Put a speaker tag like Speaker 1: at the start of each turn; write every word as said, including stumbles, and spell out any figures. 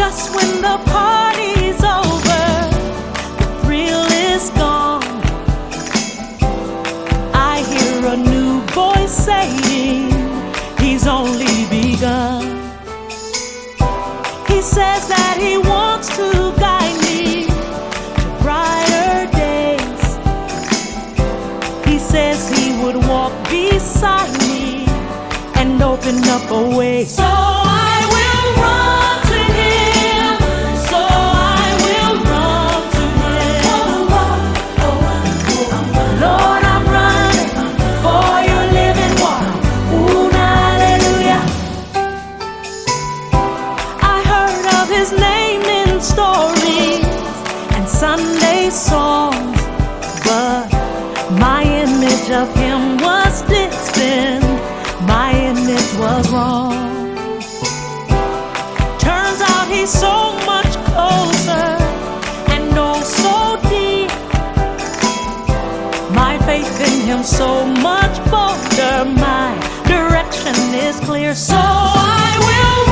Speaker 1: Just when the party's over, the thrill is gone, I hear a new voice saying he's only begun. He says that he wants to guide me to brighter days. He says he would walk beside me and open up a way. So I will run to him. So I will run to him. Lord, I'm running for your living water. Ooh, hallelujah. I heard of his name in stories and Sunday songs, but my image of him was distant. My image was wrong. Turns out he's so much closer and oh so deep. My faith in him so much bolder. My direction is clear. So I will